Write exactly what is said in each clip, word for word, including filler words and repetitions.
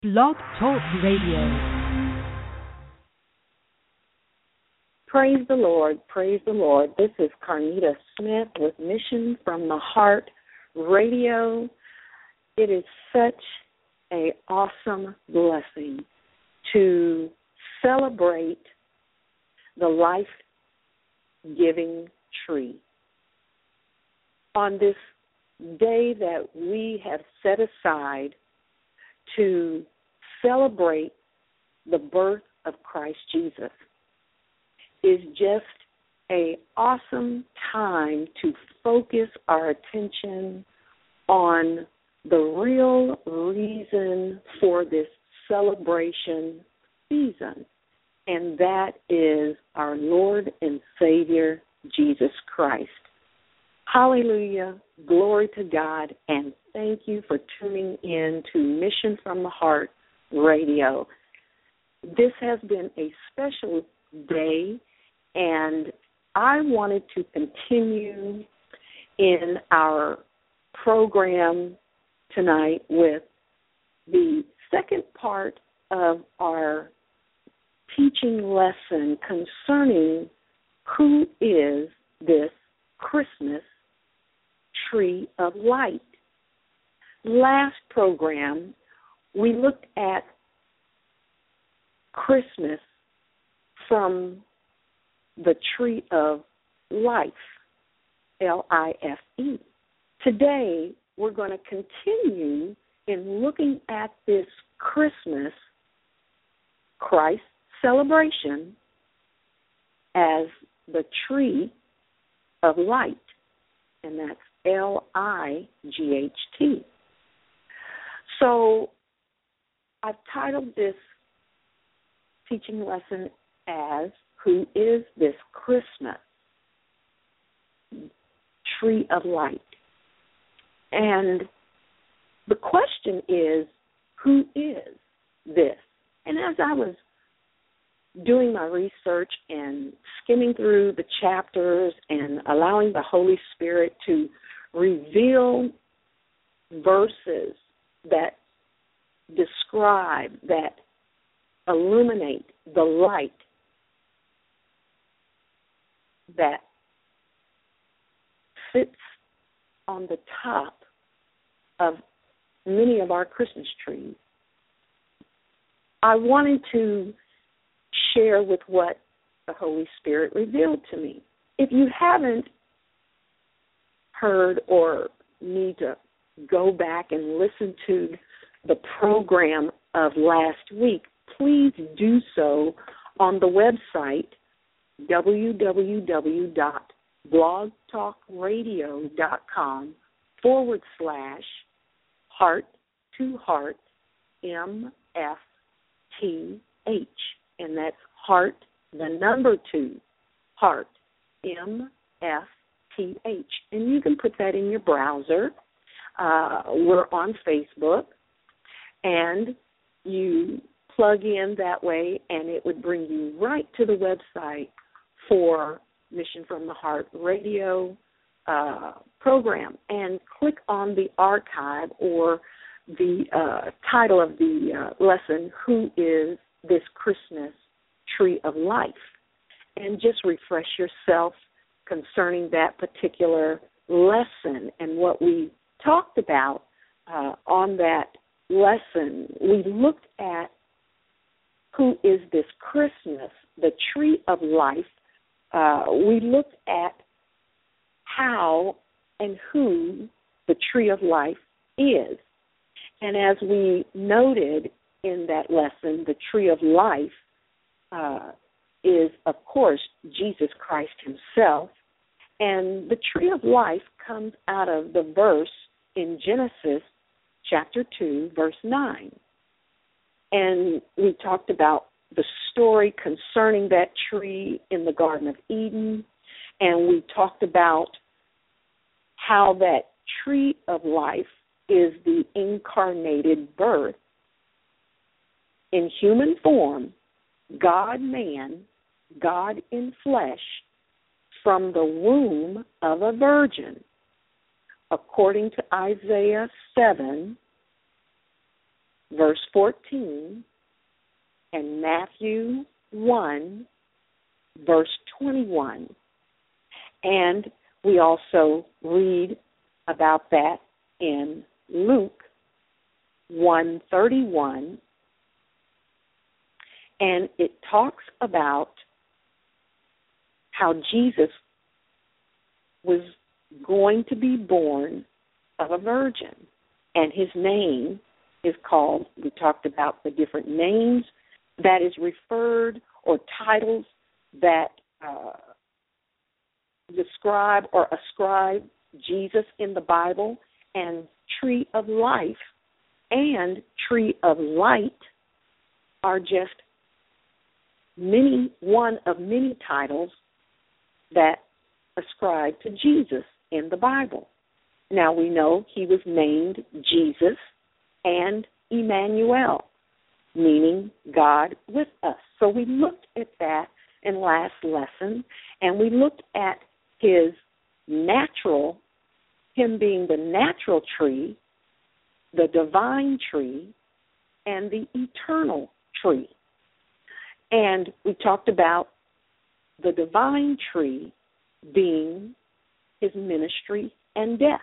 Blog Talk Radio. Praise the Lord, praise the Lord. This is Carnita Smith with Mission from the Heart Radio. It is such an awesome blessing to celebrate the life-giving tree. On this day that we have set aside to celebrate the birth of Christ Jesus is just an awesome time to focus our attention on the real reason for this celebration season, and that is our Lord and Savior, Jesus Christ. Hallelujah, glory to God, and thank you for tuning in to Mission from the Heart Radio. This has been a special day, and I wanted to continue in our program tonight with the second part of our teaching lesson concerning who is this Christmas tree of light. Last program, we looked at Christmas from the tree of life, L I F E. Today, we're going to continue in looking at this Christmas Christ celebration as the tree of light, and that's L I G H T. So I've titled this teaching lesson as Who is this Christmas tree of light? And the question is, who is this? And as I was doing my research and skimming through the chapters and allowing the Holy Spirit to reveal verses that describe, that illuminate the light that sits on the top of many of our Christmas trees, I wanted to share with what the Holy Spirit revealed to me. If you haven't heard or need to go back and listen to the program of last week, please do so on the website www.blogtalkradio.com forward slash heart to heart M F T H. And that's heart, the number two, heart, M F T H. And you can put that in your browser. Uh, we're on Facebook, and you plug in that way, and it would bring you right to the website for Mission from the Heart Radio uh, program. And click on the archive or the uh, title of the uh, lesson, Who is this Christmas tree of life? And just refresh yourself concerning that particular lesson. And what we talked about uh, on that lesson, we looked at who is this Christmas, the tree of life. Uh, we looked at how and who the tree of life is. And as we noted in that lesson, the tree of life uh, is, of course, Jesus Christ himself. And the tree of life comes out of the verse in Genesis chapter two, verse nine. And we talked about the story concerning that tree in the Garden of Eden. And we talked about how that tree of life is the incarnated birth in human form, God-man, God in flesh, from the womb of a virgin, according to Isaiah seven, verse fourteen, and Matthew one, verse twenty-one. And we also read about that in Luke one thirty-one, and it talks about how Jesus was going to be born of a virgin, and his name is called, we talked about the different names that is referred, or titles that uh, describe or ascribe Jesus in the Bible, and Tree of Life and Tree of Light are just many, one of many titles that ascribe to Jesus in the Bible. Now we know he was named Jesus and Emmanuel, meaning God with us. So we looked at that in last lesson, and we looked at his natural, him being the natural tree, the divine tree, and the eternal tree. And we talked about the divine tree being his ministry and death,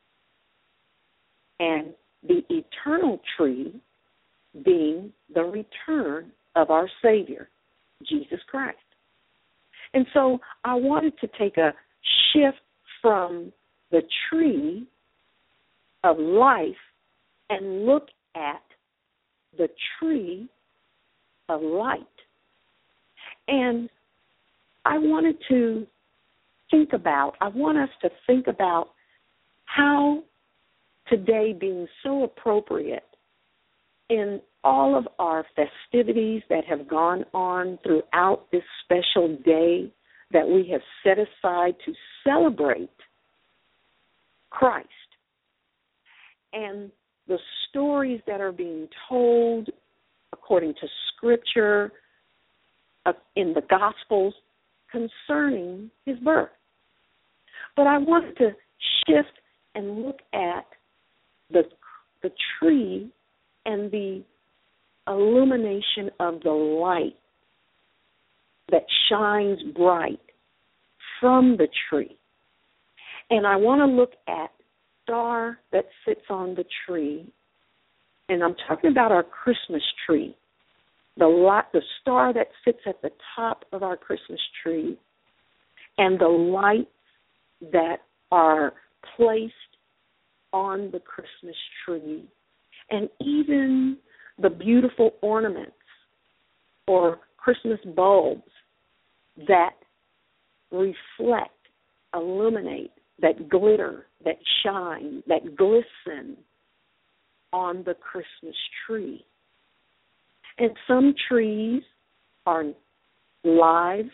and the eternal tree being the return of our Savior, Jesus Christ. And so I wanted to take a shift from the tree of life and look at the tree of light. And I wanted to think about, I want us to think about how today being so appropriate in all of our festivities that have gone on throughout this special day that we have set aside to celebrate Christ, and the stories that are being told according to Scripture uh, in the Gospels concerning his birth. But I wanted to shift and look at the the tree and the illumination of the light that shines bright from the tree. And I want to look at the star that sits on the tree, and I'm talking about our Christmas tree, the light, the star that sits at the top of our Christmas tree, and the lights that are placed on the Christmas tree, and even the beautiful ornaments or Christmas bulbs that reflect, illuminate, that glitter, that shine, that glisten on the Christmas tree. And some trees are live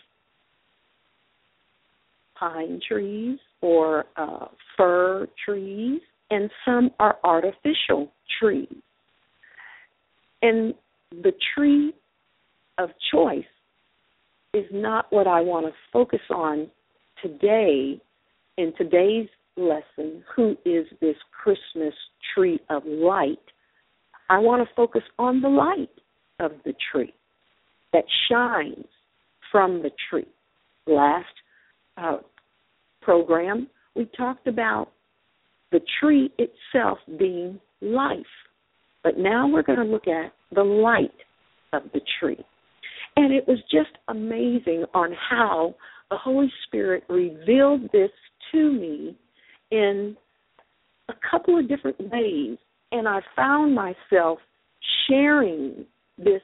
pine trees or uh, fir trees, and some are artificial trees. And the tree of choice is not what I want to focus on today in today's lesson, who is this Christmas tree of light. I want to focus on the light of the tree that shines from the tree. Last uh, program, we talked about the tree itself being life. But now we're going to look at the light of the tree. And it was just amazing on how the Holy Spirit revealed this to me in a couple of different ways. And I found myself sharing this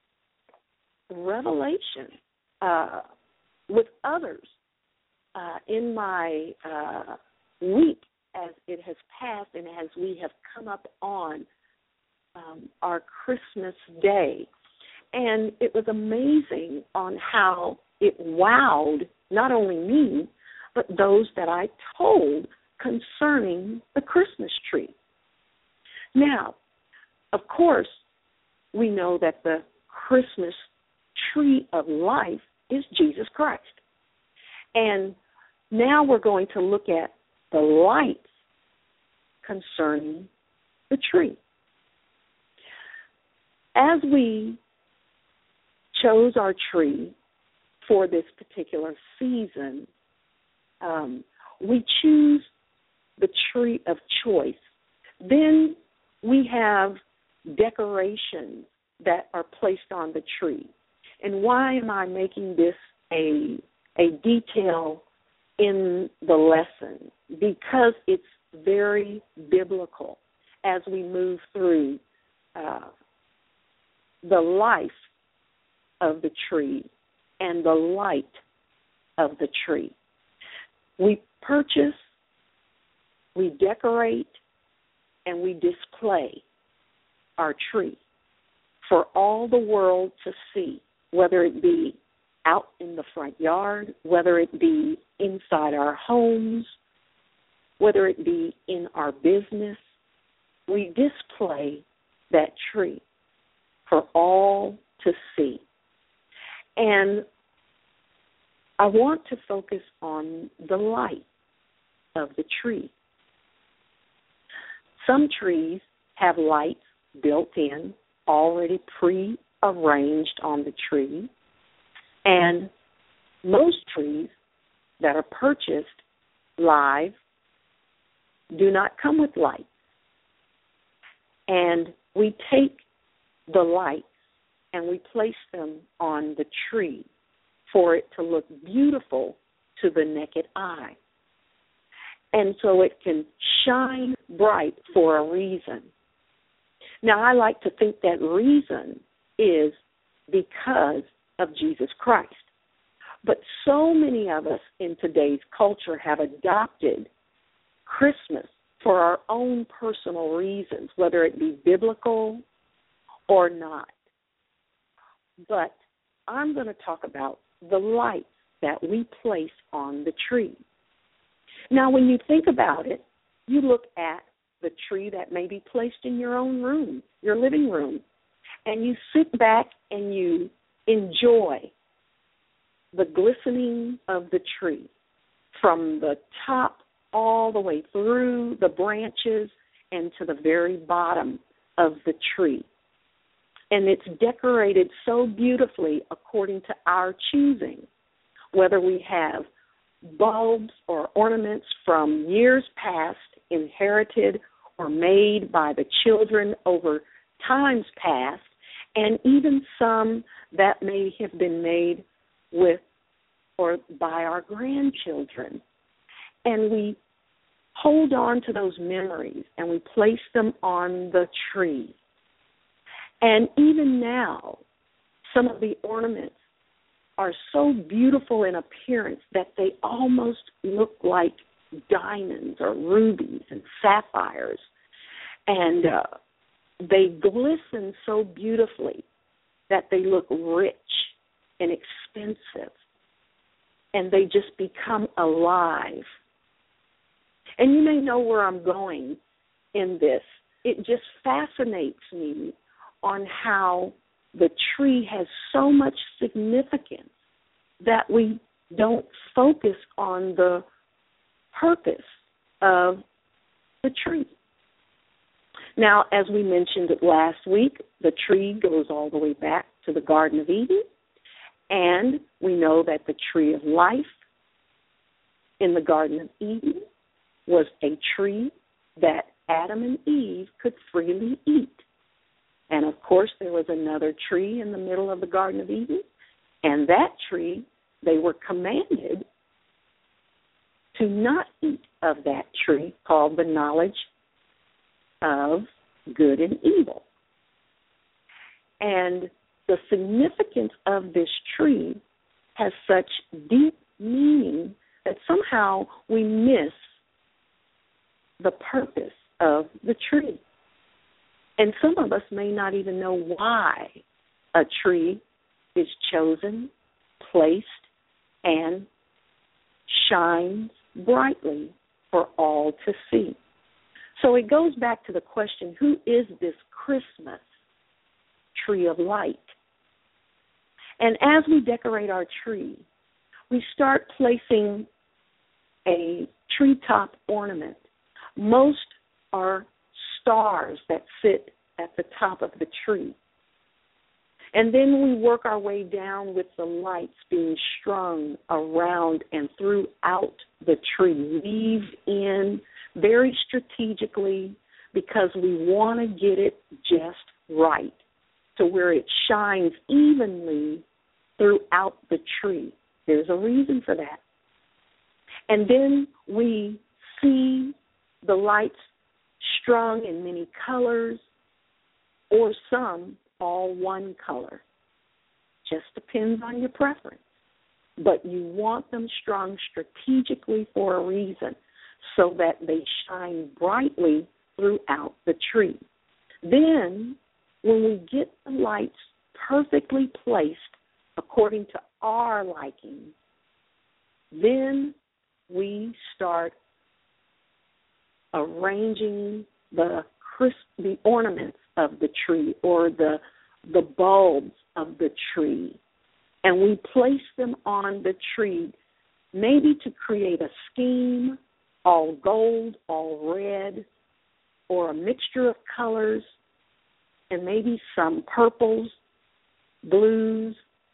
revelation uh, with others uh, in my uh, week as it has passed and as we have come up on um, our Christmas day. And it was amazing on how it wowed not only me, but those that I told concerning the Christmas tree. Now, of course, we know that the Christmas tree of life is Jesus Christ. And now we're going to look at the lights concerning the tree. as we chose our tree for this particular season, um, we choose the tree of choice. Then we have decorations that are placed on the tree. And why am I making this a, a detail in the lesson? Because it's very biblical as we move through uh, the life of the tree and the light of the tree. We purchase, we decorate, and we display our tree for all the world to see, whether it be out in the front yard, whether it be inside our homes, whether it be in our business. We display that tree for all to see. And I want to focus on the light of the tree. Some trees have lights built in, already pre-arranged on the tree, and most trees that are purchased live do not come with lights. And we take the lights and we place them on the tree for it to look beautiful to the naked eye. And so it can shine bright for a reason. Now, I like to think that reason is because of Jesus Christ. But so many of us in today's culture have adopted Christmas for our own personal reasons, whether it be biblical or not. But I'm going to talk about the lights that we place on the tree. Now, when you think about it, you look at the tree that may be placed in your own room, your living room, and you sit back and you enjoy the glistening of the tree from the top all the way through the branches and to the very bottom of the tree. And it's decorated so beautifully according to our choosing, whether we have bulbs or ornaments from years past, inherited or made by the children over times past, and even some that may have been made with or by our grandchildren. And we hold on to those memories and we place them on the tree. And even now, some of the ornaments are so beautiful in appearance that they almost look like diamonds or rubies and sapphires. And uh, they glisten so beautifully that they look rich and expensive. And they just become alive. And you may know where I'm going in this. It just fascinates me on how the tree has so much significance that we don't focus on the purpose of the tree. Now, as we mentioned it last week, the tree goes all the way back to the Garden of Eden, and we know that the tree of life in the Garden of Eden was a tree that Adam and Eve could freely eat. And, of course, there was another tree in the middle of the Garden of Eden, and that tree, they were commanded to not eat of that tree called the knowledge of good and evil. And the significance of this tree has such deep meaning that somehow we miss the purpose of the tree. And some of us may not even know why a tree is chosen, placed, and shines brightly for all to see. So it goes back to the question, who is this Christmas tree of light? And as we decorate our tree, we start placing a treetop ornament. Most are stars that sit at the top of the tree. And then we work our way down with the lights being strung around and throughout the tree, weaved in very strategically because we want to get it just right to where it shines evenly throughout the tree. There's a reason for that. And then we see the lights strung in many colors or some all one color. Just depends on your preference. But you want them strung strategically for a reason so that they shine brightly throughout the tree. Then, when we get the lights perfectly placed according to our liking, then we start arranging the crisp, the ornaments of the tree or the the bulbs of the tree, and we place them on the tree, maybe to create a scheme, all gold, all red, or a mixture of colors, and maybe some purples, blues,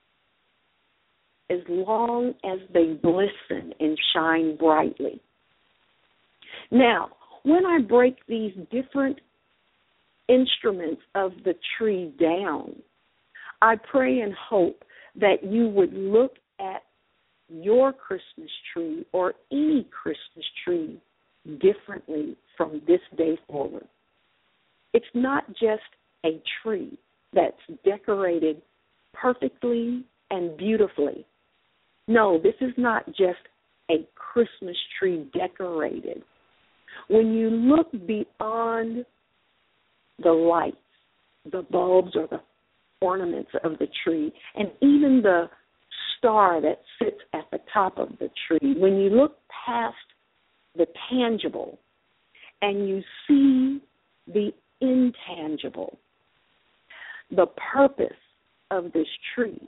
as long as they glisten and shine brightly. Now, when I break these different instruments of the tree down, I pray and hope that you would look at your Christmas tree or any Christmas tree differently from this day forward. It's not just a tree that's decorated perfectly and beautifully. No, this is not just a Christmas tree decorated. When you look beyond the lights, the bulbs or the ornaments of the tree, and even the star that sits at the top of the tree, when you look past the tangible and you see the intangible, the purpose of this tree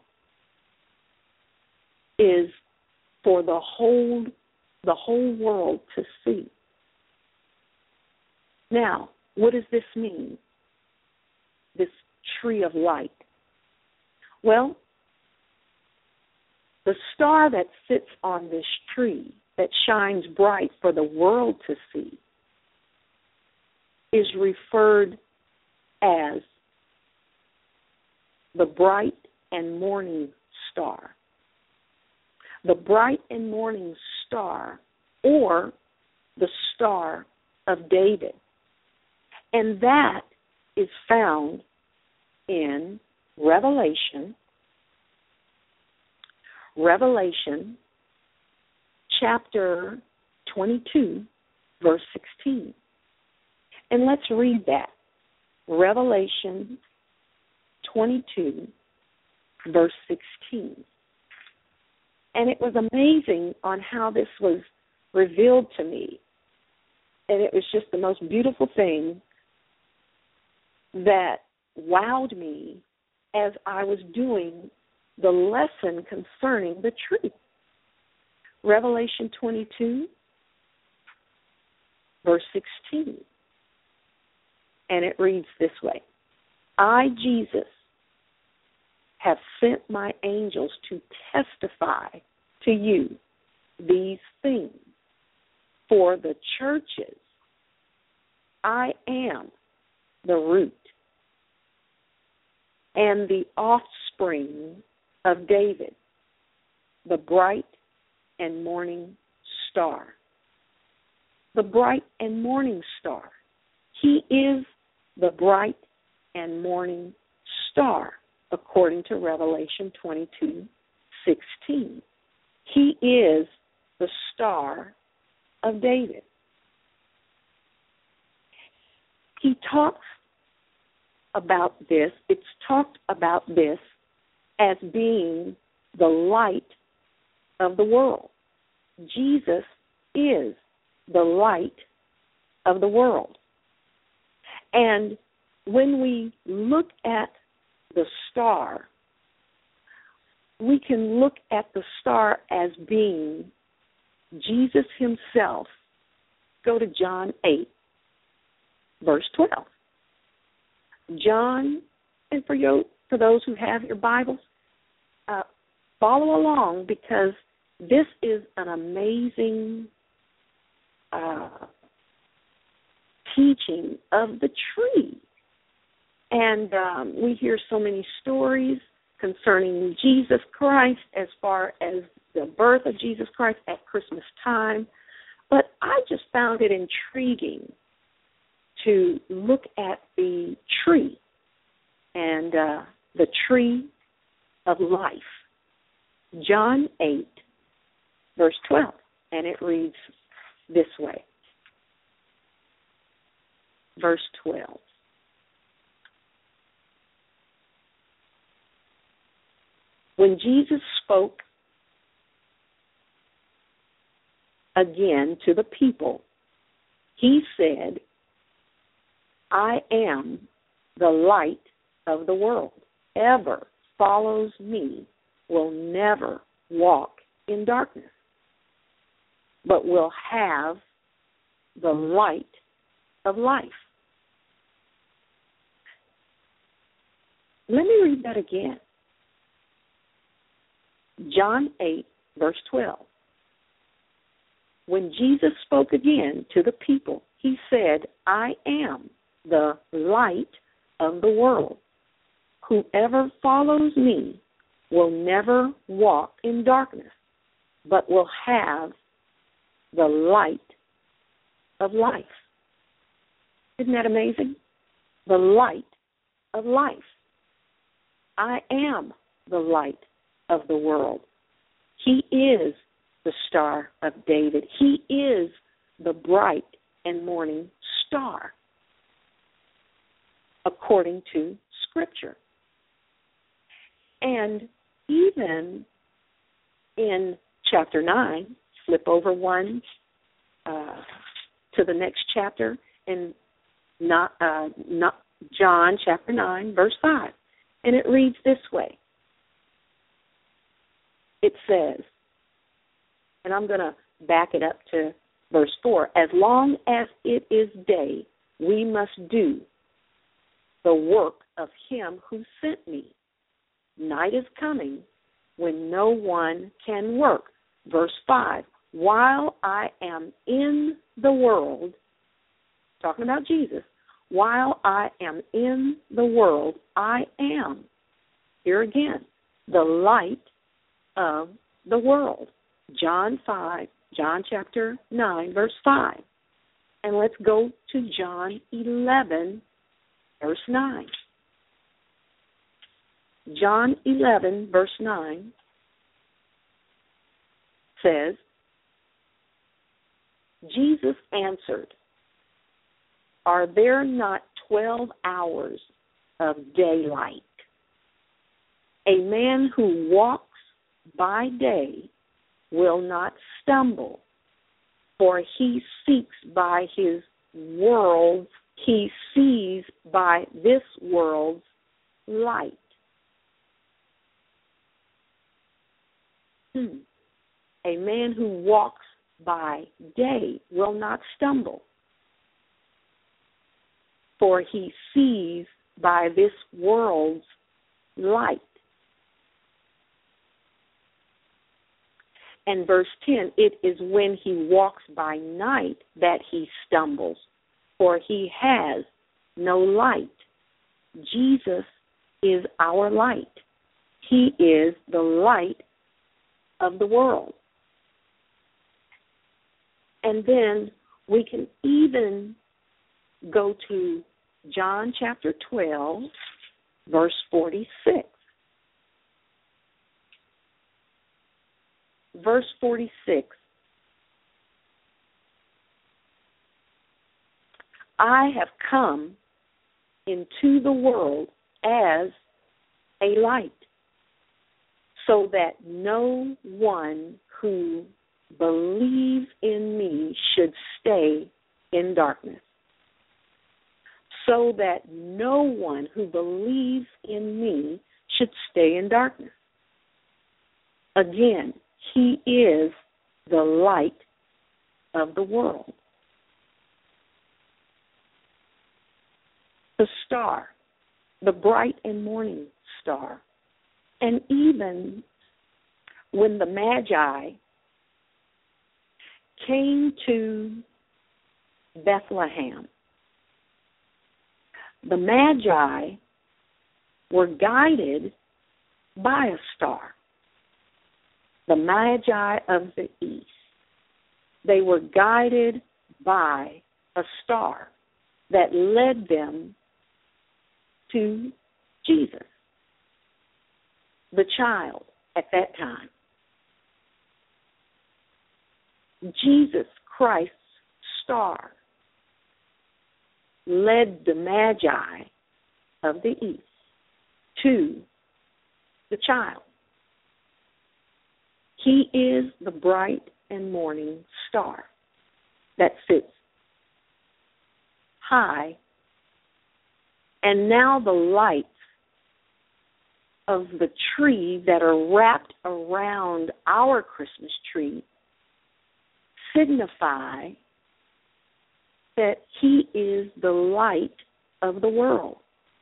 is for the whole the whole world to see. Now, what does this mean, this tree of light? Well, the star that sits on this tree that shines bright for the world to see is referred as the bright and morning star. The bright and morning star, or the Star of David. And that is found in Revelation, Revelation chapter twenty-two, verse sixteen. And let's read that. Revelation twenty-two, verse sixteen. And it was amazing on how this was revealed to me. And it was just the most beautiful thing that wowed me as I was doing the lesson concerning the tree. Revelation twenty-two, verse sixteen. And it reads this way: I, Jesus, have sent my angels to testify to you these things for the churches. I am the root and the offspring of David, the bright and morning star. The bright and morning star. He is the bright and morning star, according to Revelation twenty-two, sixteen. He is the Star of David. He talks about this, it's talked about this as being the light of the world. Jesus is the light of the world. And when we look at the star, we can look at the star as being Jesus himself. Go to John eight, verse twelve. John, and for your for those who have your Bibles, uh, follow along, because this is an amazing uh, teaching of the tree. And um, we hear so many stories concerning Jesus Christ as far as the birth of Jesus Christ at Christmas time. But I just found it intriguing to look at the tree and uh, the tree of life. John eight, verse twelve, and it reads this way. Verse twelve. When Jesus spoke again to the people, he said, I am the light of the world. Whoever follows me will never walk in darkness, but will have the light of life. Let me read that again. John eight, verse twelve. When Jesus spoke again to the people, he said, I am the light of the world. Whoever follows me will never walk in darkness, but will have the light of life. Isn't that amazing? The light of life. I am the light of the world. He is the Star of David. He is the bright and morning star, according to Scripture. And even in chapter nine, flip over one uh, to the next chapter, in not, uh, not John chapter nine, verse five. And it reads this way. It says, and I'm going to back it up to verse four, as long as it is day, we must do the work of him who sent me. Night is coming when no one can work. Verse five, while I am in the world, talking about Jesus, while I am in the world, I am, here again, the light of the world. John five, John chapter nine, verse five. And let's go to John eleven, verse nine. John eleven, verse nine says, Jesus answered, are there not twelve hours of daylight? A man who walks by day will not stumble, for he seeks by his world, he sees by this world's light. Hmm. A man who walks by day will not stumble, for he sees by this world's light. And verse ten, it is when he walks by night that he stumbles, for he has no light. Jesus is our light. He is the light of the world. And then we can even go to John chapter twelve, verse forty-six. Verse forty-six. I have come into the world as a light, so that no one who believes in me should stay in darkness. So that no one who believes in me should stay in darkness. Again, he is the light of the world. The star, the bright and morning star. And even when the Magi came to Bethlehem, the Magi were guided by a star. The Magi of the East. They were guided by a star that led them to Jesus, the child at that time. Jesus Christ's star led the Magi of the East to the child. He is the bright and morning star that sits high, and now the lights of the tree that are wrapped around our Christmas tree signify that he is the light of the world.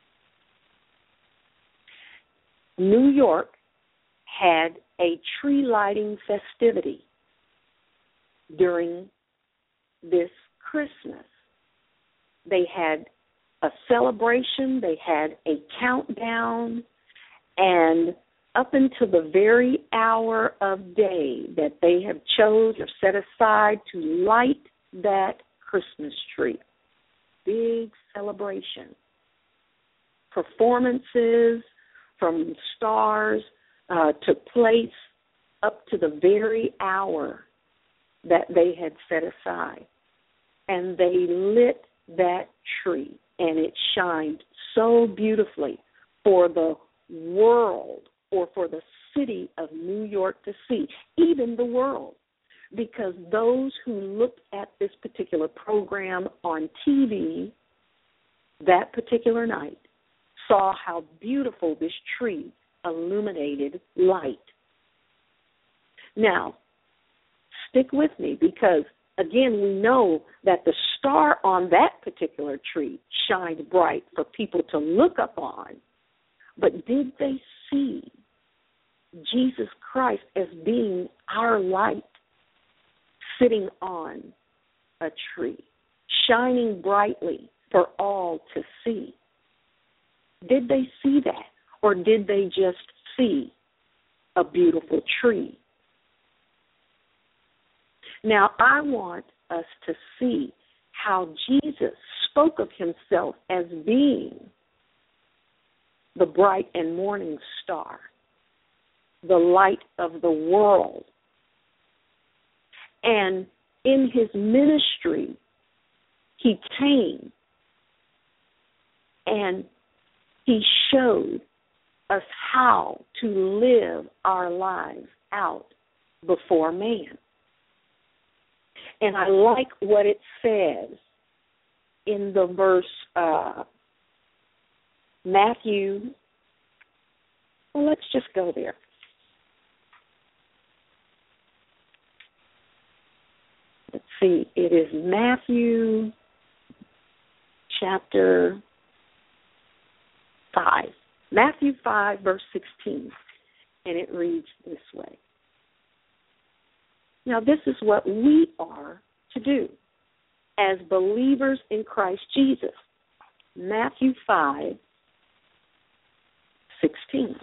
New York had a tree lighting festivity during this Christmas. They had a celebration, they had a countdown, and up until the very hour of day that they have chose or set aside to light that Christmas tree. Big celebration. Performances from stars uh, took place up to the very hour that they had set aside. And they lit that tree, and it shined so beautifully for the world or for the city of New York to see, even the world, because those who looked at this particular program on T V that particular night saw how beautiful this tree illuminated light. Now, stick with me because, again, we know that the star on that particular tree shined bright for people to look up on. But did they see Jesus Christ as being our light sitting on a tree, shining brightly for all to see? Did they see that, or did they just see a beautiful tree? Now, I want us to see how Jesus spoke of himself as being the bright and morning star, the light of the world. And in his ministry, he came and he showed us how to live our lives out before man. And I like what it says in the verse, uh, Matthew, well, let's just go there. Let's see, it is Matthew chapter five. Matthew five, verse sixteen, and it reads this way. Now, this is what we are to do as believers in Christ Jesus. Matthew five, sixteen.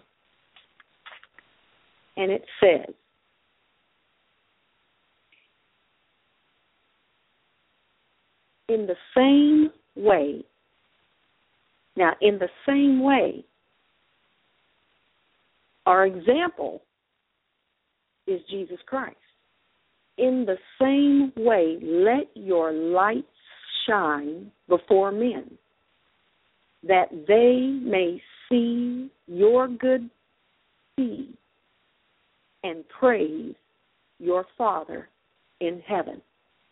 And it says, in the same way, now in the same way, our example is Jesus Christ. In the same way, let your light shine before men, that they may see your good deeds and praise your Father in heaven.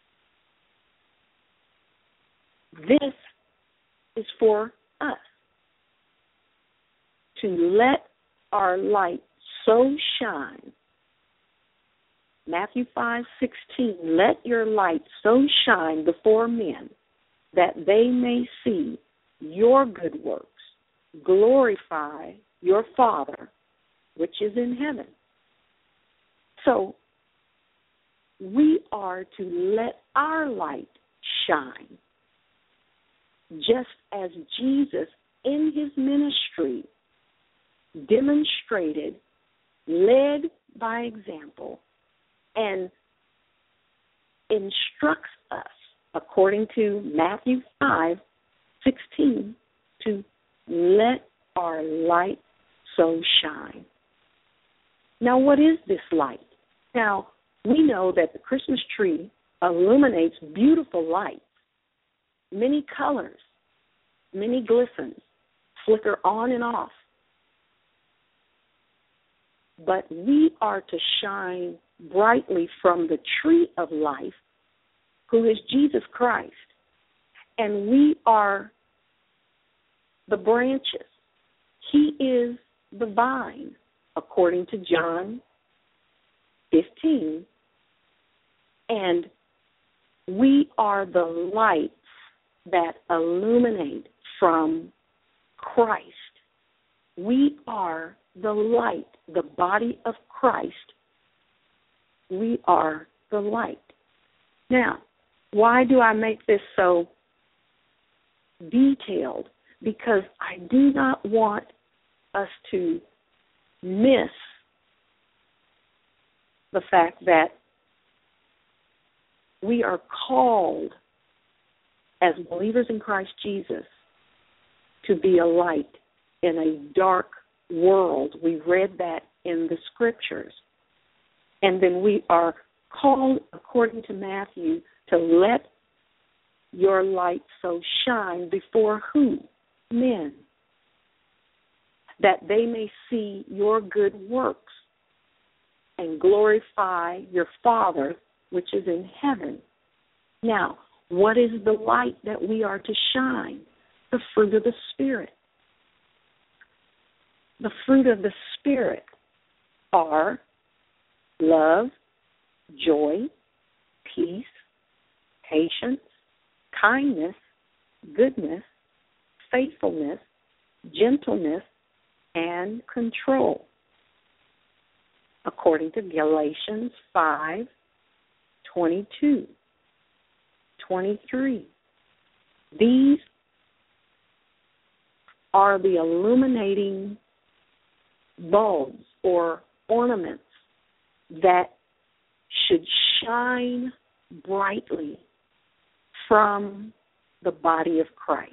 This is for us, to let our light so shine. Matthew five sixteen, let your light so shine before men that they may see your good works, glorify your Father, which is in heaven. So we are to let our light shine, just as Jesus in his ministry demonstrated, led by example, and instructs us, according to Matthew five sixteen, to let our light so shine. Now, what is this light? Now, we know that the Christmas tree illuminates beautiful lights, many colors, many glistens, flicker on and off. But we are to shine brightly from the tree of life, who is Jesus Christ. And we are the branches. He is the vine, according to John fifteen. And we are the lights that illuminate from Christ. We are the light, the body of Christ. We are the light. Now, why do I make this so detailed? Because I do not want us to miss the fact that we are called as believers in Christ Jesus to be a light in a dark world. We read that in the scriptures. And then we are called, according to Matthew, to let your light so shine before who? Men. That they may see your good works and glorify your Father which is in heaven. Now, what is the light that we are to shine? The fruit of the Spirit. The fruit of the Spirit are love, joy, peace, patience, kindness, goodness, faithfulness, gentleness, and control, according to Galatians five twenty-two, twenty-three. These are the illuminating bulbs or ornaments that should shine brightly from the body of Christ.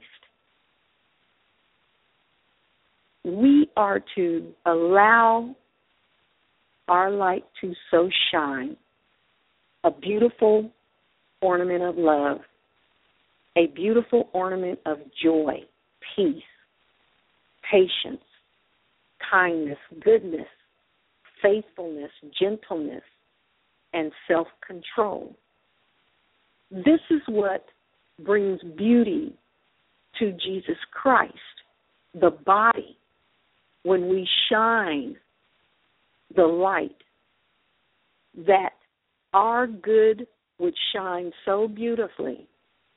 We are to allow our light to so shine, a beautiful ornament of love, a beautiful ornament of joy, peace, patience, kindness, goodness, faithfulness, gentleness, and self-control. This is what brings beauty to Jesus Christ, the body, when we shine the light, that our good would shine so beautifully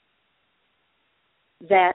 that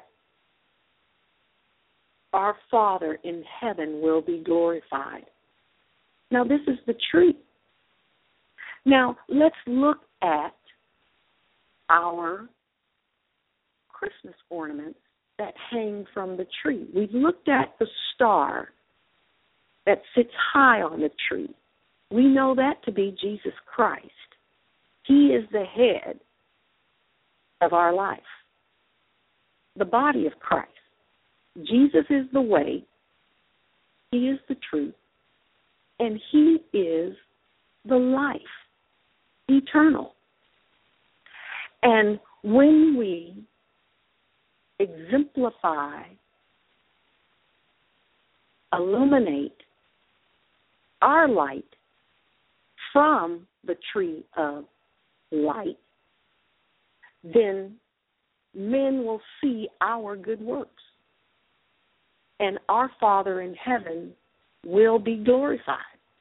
our Father in heaven will be glorified. Now, this is the tree. Now, let's look at our Christmas ornaments that hang from the tree. We've looked at the star that sits high on the tree. We know that to be Jesus Christ. He is the head of our life, the body of Christ. Jesus is the way, he is the truth, and he is the life, eternal. And when we exemplify, illuminate our light from the tree of light, then men will see our good works. And our Father in heaven will be glorified.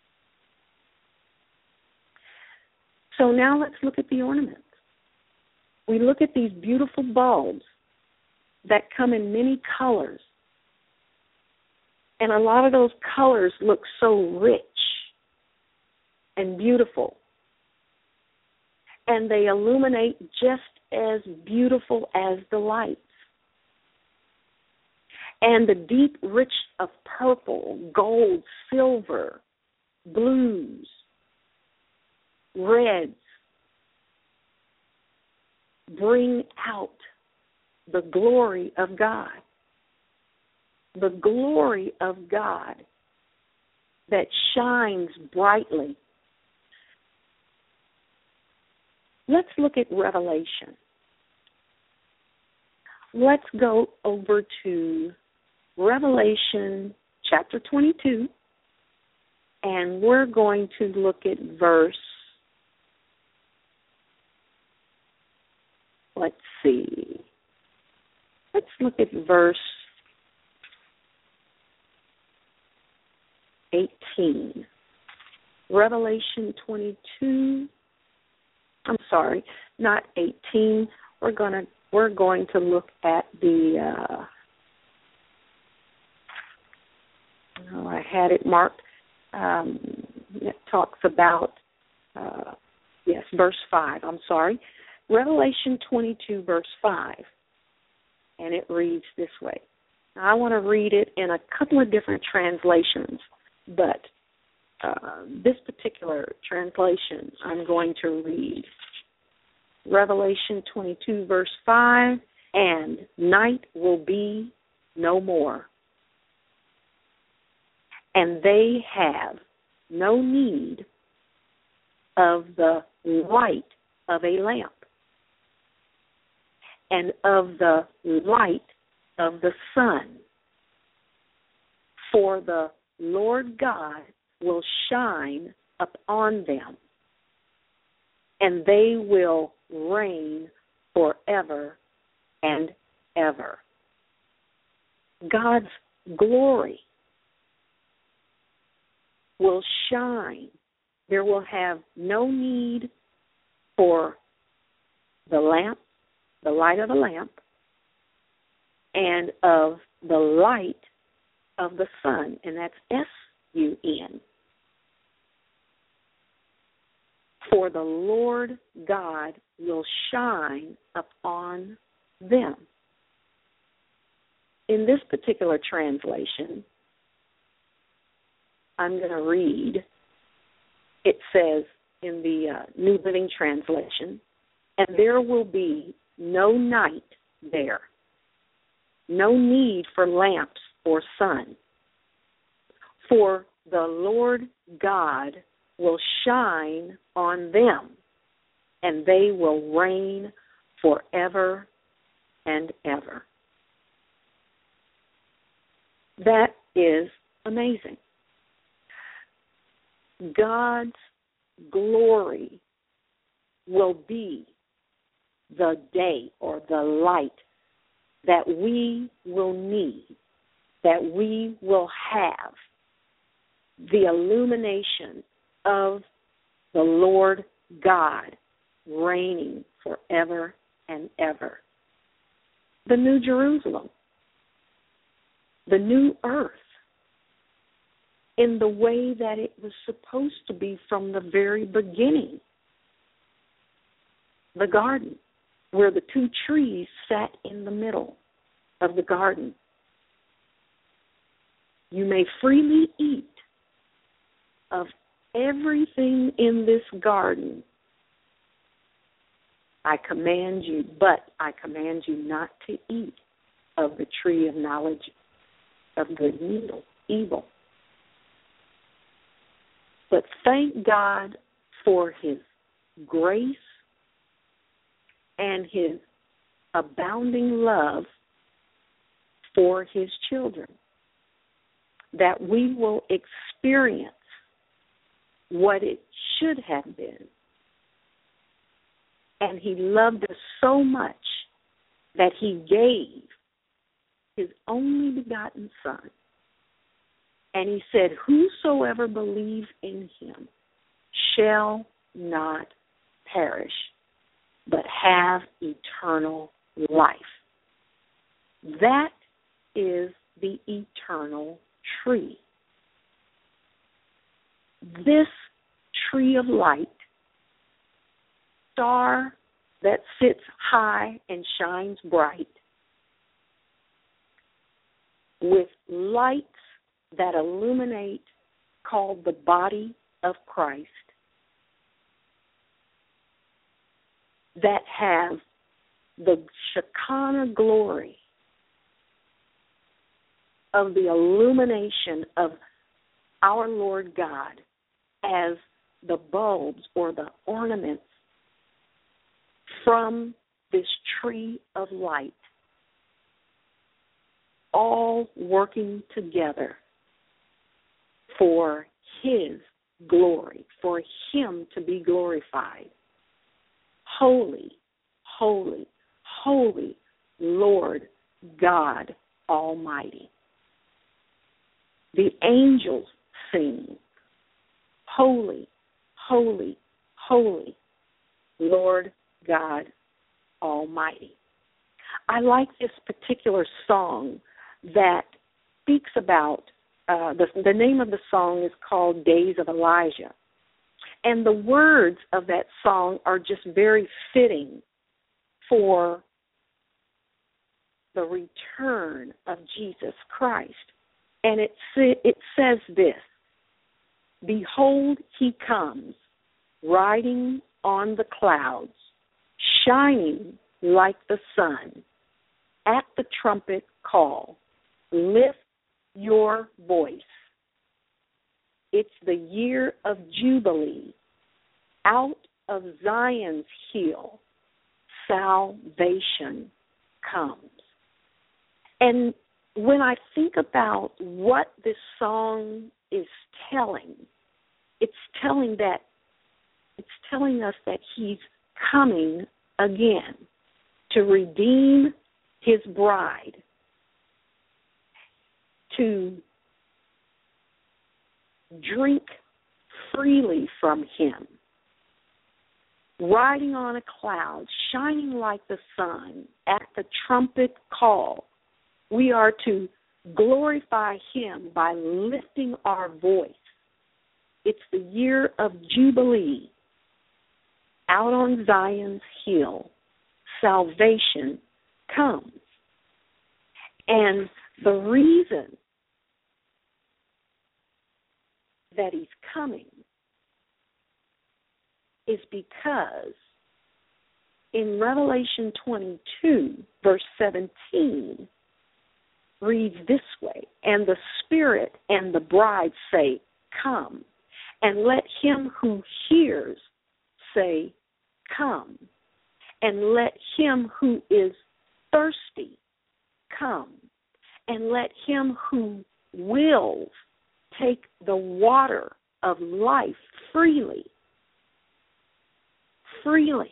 So now let's look at the ornaments. We look at these beautiful bulbs that come in many colors. And a lot of those colors look so rich and beautiful. And they illuminate just as beautiful as the lights. And the deep rich of purple, gold, silver, blues, reds bring out the glory of God. The glory of God that shines brightly. Let's look at Revelation. Let's go over to Revelation chapter twenty-two, and we're going to look at verse, let's see, let's look at verse eighteen. Revelation twenty-two, I'm sorry, not eighteen. We're going to we're going to look at the uh, oh, I had it marked. Um, it talks about uh, yes, verse five. I'm sorry, Revelation twenty-two, verse five, and it reads this way. Now, I want to read it in a couple of different translations, but uh, this particular translation I'm going to read. Revelation twenty-two, verse five, and night will be no more. And they have no need of the light of a lamp and of the light of the sun, for the Lord God will shine upon them, and they will reign forever and ever. God's glory will shine. There will have no need for the lamp, the light of the lamp, and of the light of the sun, and that's S U N. For the Lord God will shine upon them. In this particular translation, I'm going to read, it says in the uh, New Living Translation, and there will be no night there, no need for lamps or sun, for the Lord God will shine on them, and they will reign forever and ever. That is amazing. God's glory will be the day or the light that we will need, that we will have, the illumination of the Lord God reigning forever and ever. The New Jerusalem, the new earth, in the way that it was supposed to be from the very beginning. The garden, where the two trees sat in the middle of the garden. You may freely eat of everything in this garden. I command you, but I command you not to eat of the tree of knowledge of good and evil. But thank God for His grace and His abounding love for His children, that we will experience what it should have been. And He loved us so much that He gave His only begotten Son. And He said, whosoever believes in Him shall not perish, but have eternal life. That is the eternal tree. This tree of light, star that sits high and shines bright, with lights that illuminate, called the body of Christ, that have the Shekinah glory of the illumination of our Lord God as the bulbs or the ornaments from this tree of light, all working together for His glory, for Him to be glorified. Holy, holy, holy Lord God Almighty. The angels sing, holy, holy, holy Lord God Almighty. I like this particular song that speaks about, uh, the, the name of the song is called Days of Elijah. And the words of that song are just very fitting for the return of Jesus Christ. And it, it says this: Behold, He comes, riding on the clouds, shining like the sun. At the trumpet call, lift your voice. It's the year of Jubilee. Out of Zion's hill, salvation comes. And when I think about what this song is telling, it's telling that it's telling us that He's coming again to redeem His bride, to drink freely from Him, riding on a cloud, shining like the sun. At the trumpet call, we are to glorify Him by lifting our voice. It's the year of Jubilee. Out on Zion's hill, salvation comes. And the reason that He's coming is because in Revelation twenty-two, verse seventeen, reads this way: And the Spirit and the bride say, Come. And let him who hears say, Come. And let him who is thirsty come. And let him who wills take the water of life freely. Freely.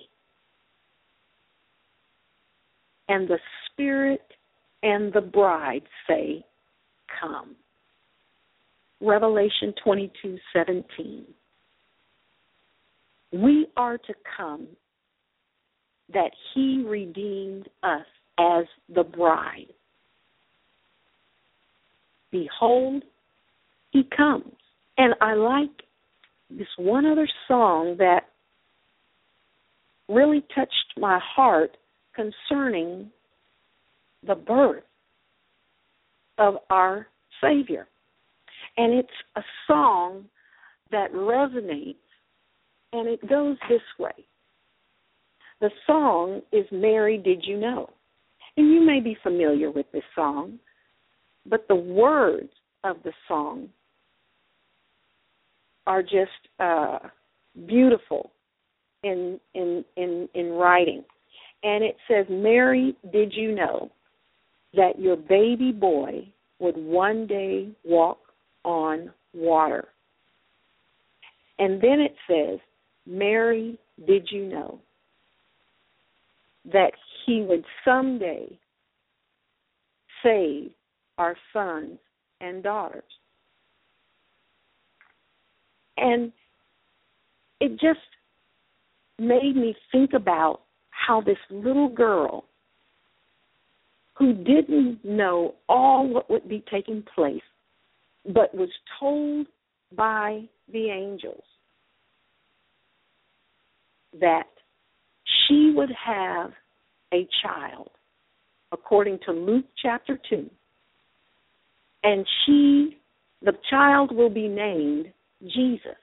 And the Spirit and the bride say, Come. Revelation twenty-two seventeen. We are to come that He redeemed us as the bride. Behold, He comes. And I like this one other song that really touched my heart concerning the birth of our Savior. And it's a song that resonates, and it goes this way. The song is Mary, Did You Know? And you may be familiar with this song, but the words of the song are just uh, beautiful in, in in in writing. And it says, Mary, did you know that your baby boy would one day walk on water? And then it says, Mary, did you know that He would someday save our sons and daughters? And it just made me think about how this little girl, who didn't know all what would be taking place but was told by the angels that she would have a child, according to Luke chapter two. And she, the child will be named Jesus.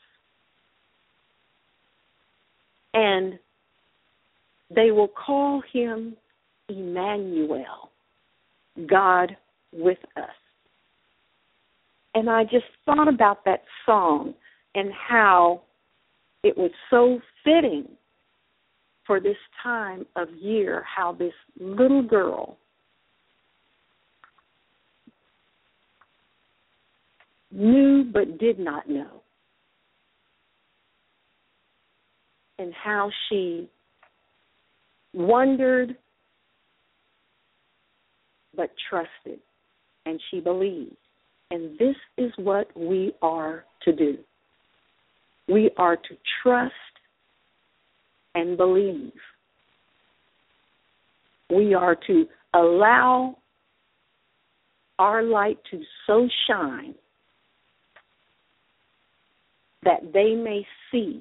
And they will call him Emmanuel, God with us. And I just thought about that song and how it was so fitting for this time of year, how this little girl knew but did not know, and how she wondered but trusted, and she believed. And this is what we are to do. We are to trust and believe. We are to allow our light to so shine that they may see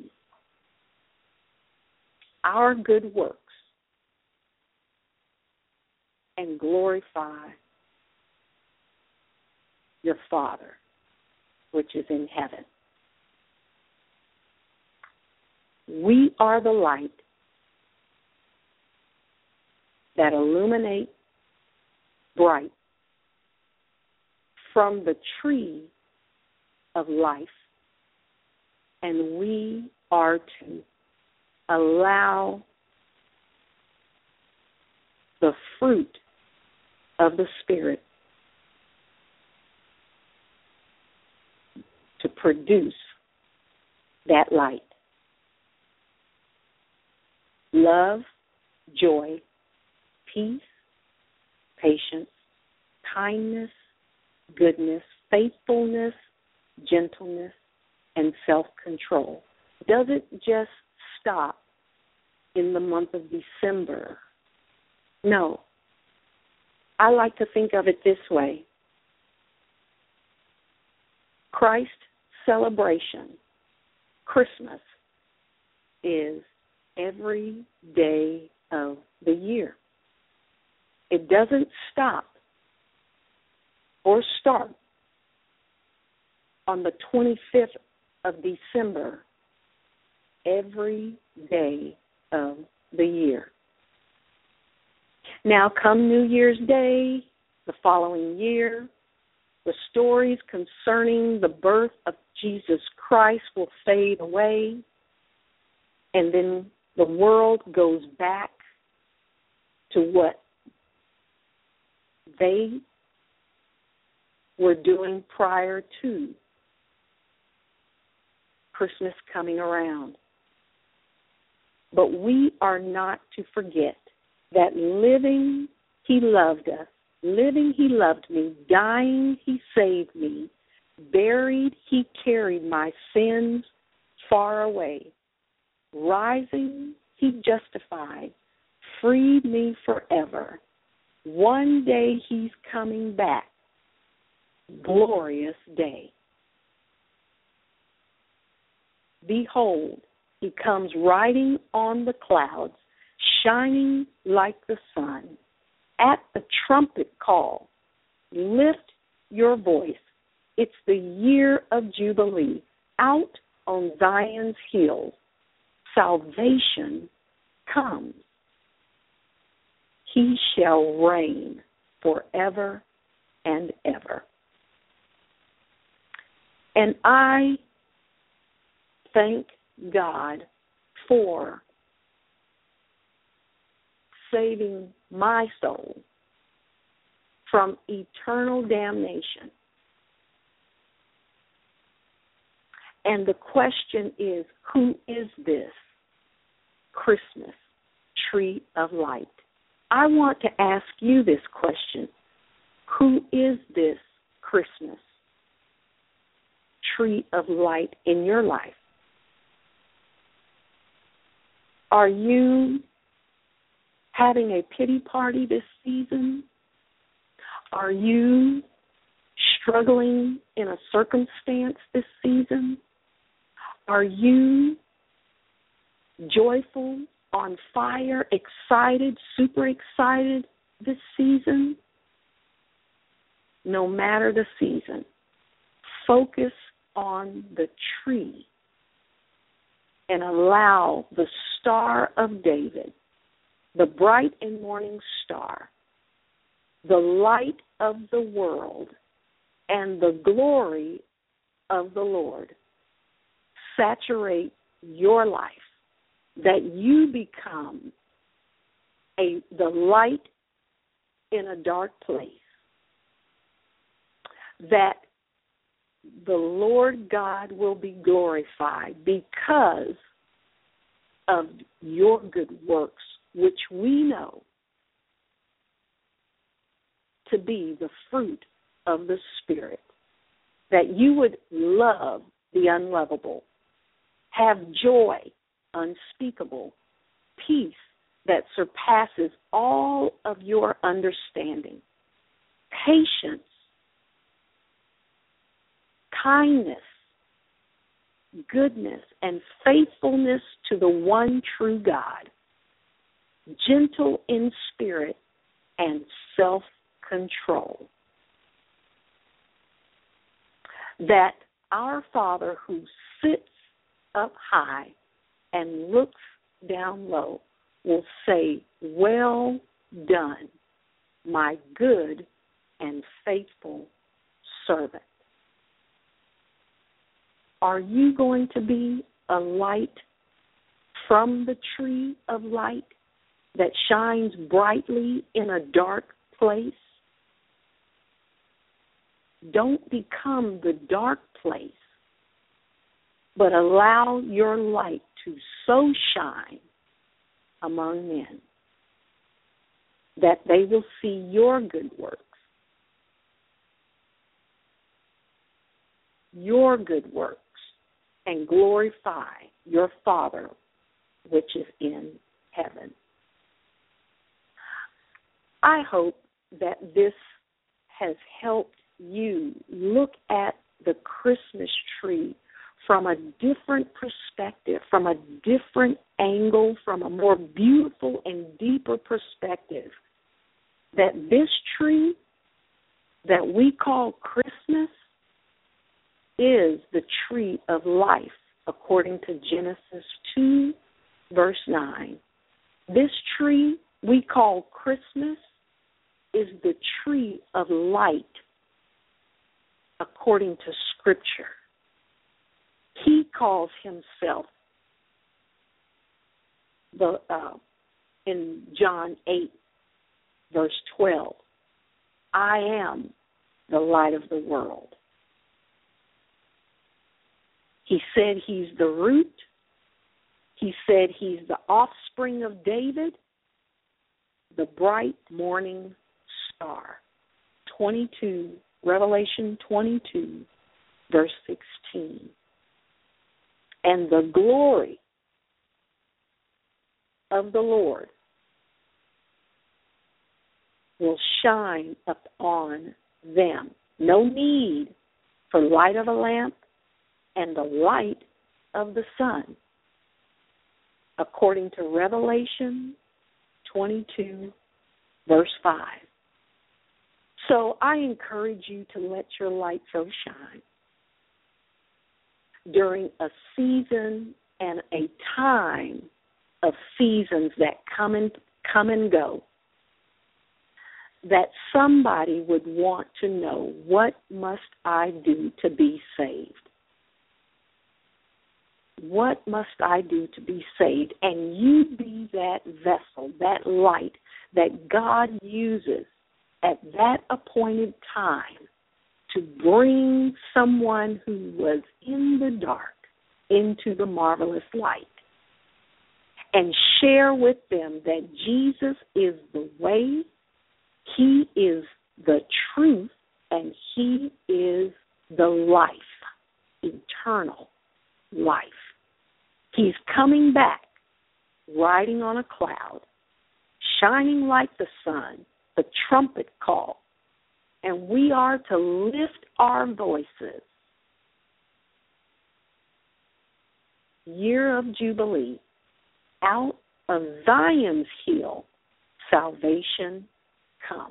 our good works and glorify your Father, which is in heaven. We are the light that illuminate bright from the tree of life, and we are to allow the fruit of the Spirit to produce that light. Love, joy, peace, patience, kindness, goodness, faithfulness, gentleness, and self-control. Does it just stop in the month of December? No. I like to think of it this way. Christ celebration, Christmas, is every day of the year. It doesn't stop or start on the twenty-fifth of December, every day of the year. Now, come New Year's Day, the following year, the stories concerning the birth of Jesus Christ will fade away, and then the world goes back to what they were doing prior to Christmas coming around. But we are not to forget that living, he loved us. Living, he loved me. Dying, he saved me. Buried, he carried my sins far away. Rising, he justified. Freed me forever. One day he's coming back. Glorious day. Behold, he comes riding on the clouds, shining like the sun. At the trumpet call, lift your voice. It's the year of Jubilee. Out on Zion's hills, salvation comes. He shall reign forever and ever. And I thank God for saving my soul from eternal damnation. And the question is, who is this Christmas tree of light? I want to ask you this question. Who is this Christmas tree of light in your life? Are you having a pity party this season? Are you struggling in a circumstance this season? Are you joyful, on fire, excited, super excited this season? No matter the season, focus on the tree and allow the Star of David, the bright and morning star, the light of the world, and the glory of the Lord saturate your life, that you become a the light in a dark place, that the Lord God will be glorified because of your good works, which we know to be the fruit of the Spirit, that you would love the unlovable, have joy unspeakable, peace that surpasses all of your understanding, patience, kindness, goodness, and faithfulness to the one true God, gentle in spirit, and self-control. That our Father who sits up high and looks down low will say, "Well done, my good and faithful servant." Are you going to be a light from the tree of light that shines brightly in a dark place? Don't become the dark place, but allow your light to so shine among men that they will see your good works, your good works, and glorify your Father which is in heaven. I hope that this has helped you look at the Christmas tree from a different perspective, from a different angle, from a more beautiful and deeper perspective. That this tree that we call Christmas is the tree of life, according to Genesis two, verse nine. This tree we call Christmas is the tree of light, according to Scripture. He calls himself, the uh, in John eight, verse twelve, I am the light of the world. He said he's the root. He said he's the offspring of David, the bright morning star. twenty-two, Revelation twenty-two, verse sixteen. And the glory of the Lord will shine upon them. No need for light of a lamp and the light of the sun, according to Revelation twenty-two, verse five. So I encourage you to let your light so shine during a season and a time of seasons that come and come and go, that somebody would want to know, what must I do to be saved? What must I do to be saved? And you be that vessel, that light that God uses at that appointed time to bring someone who was in the dark into the marvelous light, and share with them that Jesus is the way, he is the truth, and he is the life, eternal life. He's coming back, riding on a cloud, shining like the sun, the trumpet call, and we are to lift our voices. Year of Jubilee, out of Zion's hill, salvation comes.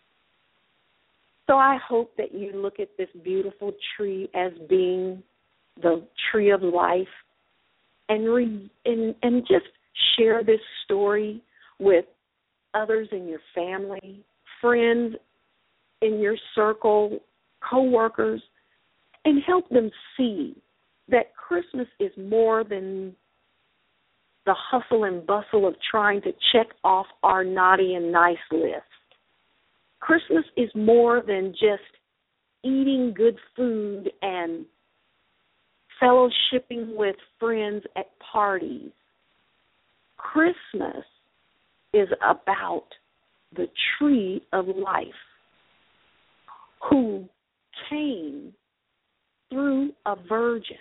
So I hope that you look at this beautiful tree as being the tree of life, and re, and, and just share this story with others in your family, friends in your circle, co-workers, and help them see that Christmas is more than the hustle and bustle of trying to check off our naughty and nice list. Christmas is more than just eating good food and fellowshipping with friends at parties. Christmas is about the tree of life, who came through a virgin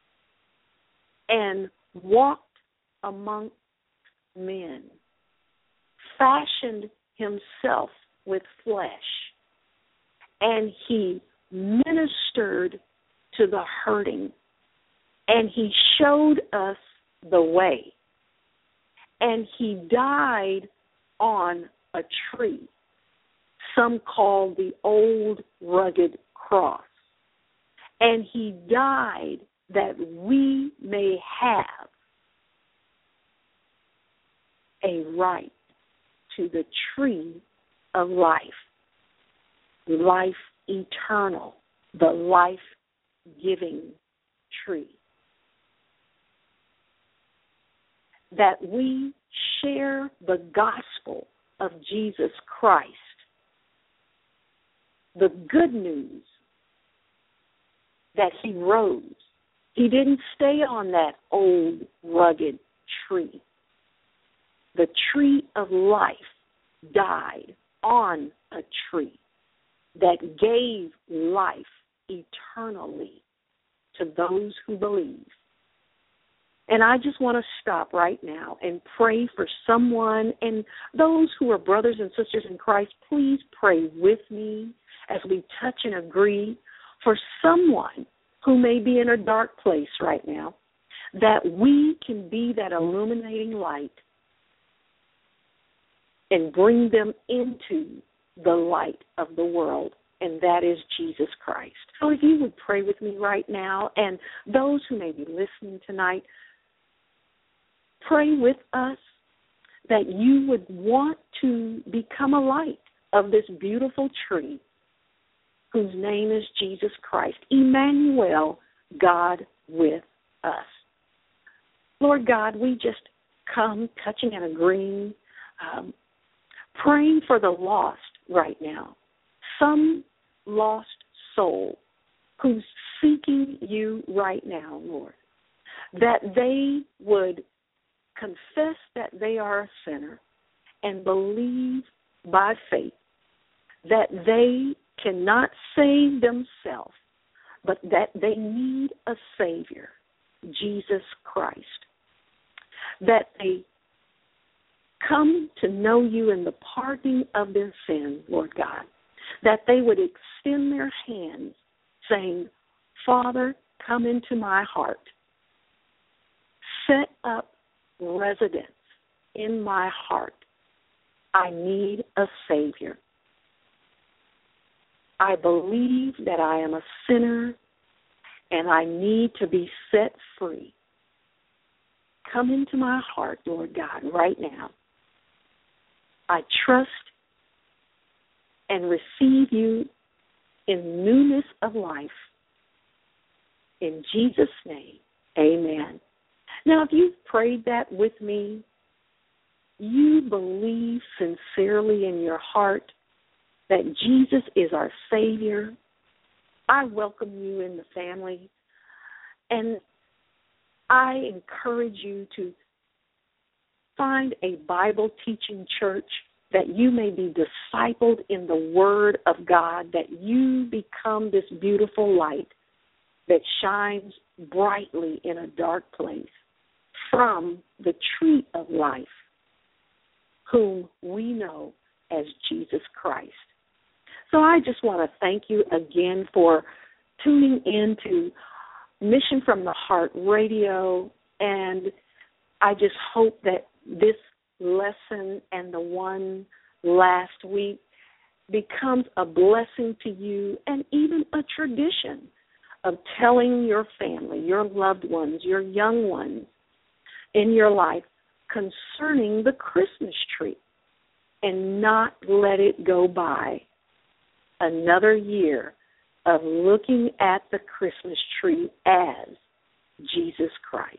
and walked among men, fashioned himself with flesh, and he ministered to the hurting, and he showed us the way, and he died on a tree, some call the old rugged cross, and he died that we may have a right to the tree of life, life eternal, the life-giving tree. That we share the gospel of Jesus Christ, the good news that he rose. He didn't stay on that old rugged tree. The tree of life died on a tree that gave life eternally to those who believe. And I just want to stop right now and pray for someone, and those who are brothers and sisters in Christ, please pray with me as we touch and agree for someone who may be in a dark place right now, that we can be that illuminating light and bring them into the light of the world, and that is Jesus Christ. So if you would pray with me right now, and those who may be listening tonight, pray with us that you would want to become a light of this beautiful tree whose name is Jesus Christ, Emmanuel, God with us. Lord God, we just come touching and agreeing, um, praying for the lost right now, some lost soul who's seeking you right now, Lord, that they would confess that they are a sinner and believe by faith that they cannot save themselves, but that they need a Savior, Jesus Christ, that they come to know you in the pardoning of their sin, Lord God, that they would extend their hands saying, Father, come into my heart. Set up residence in my heart. I need a Savior. I believe that I am a sinner and I need to be set free. Come into my heart, Lord God, right now. I trust and receive you in newness of life. In Jesus' name, amen. Now, if you've prayed that with me, you believe sincerely in your heart that Jesus is our Savior, I welcome you in the family, and I encourage you to find a Bible-teaching church that you may be discipled in the Word of God, that you become this beautiful light that shines brightly in a dark place from the tree of life, whom we know as Jesus Christ. So I just want to thank you again for tuning in to Mission from the Heart Radio, and I just hope that this lesson and the one last week becomes a blessing to you and even a tradition of telling your family, your loved ones, your young ones in your life concerning the Christmas tree, and not let it go by another year of looking at the Christmas tree as Jesus Christ.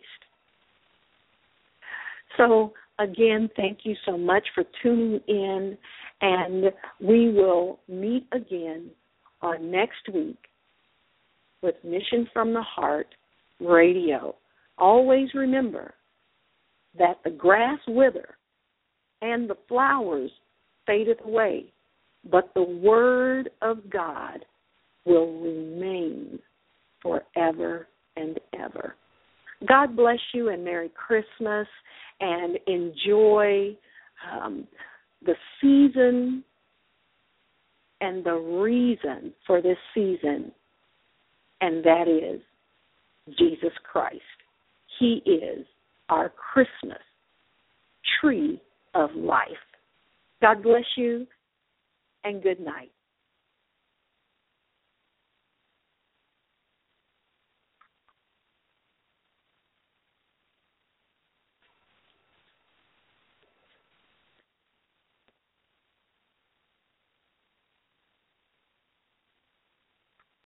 So, again, thank you so much for tuning in, and we will meet again on next week with Mission from the Heart Radio. Always remember that the grass wither and the flowers fadeth away, but the word of God will remain forever and ever. God bless you and Merry Christmas, and enjoy um, the season and the reason for this season, and that is Jesus Christ. He is our Christmas tree of life. God bless you, and good night.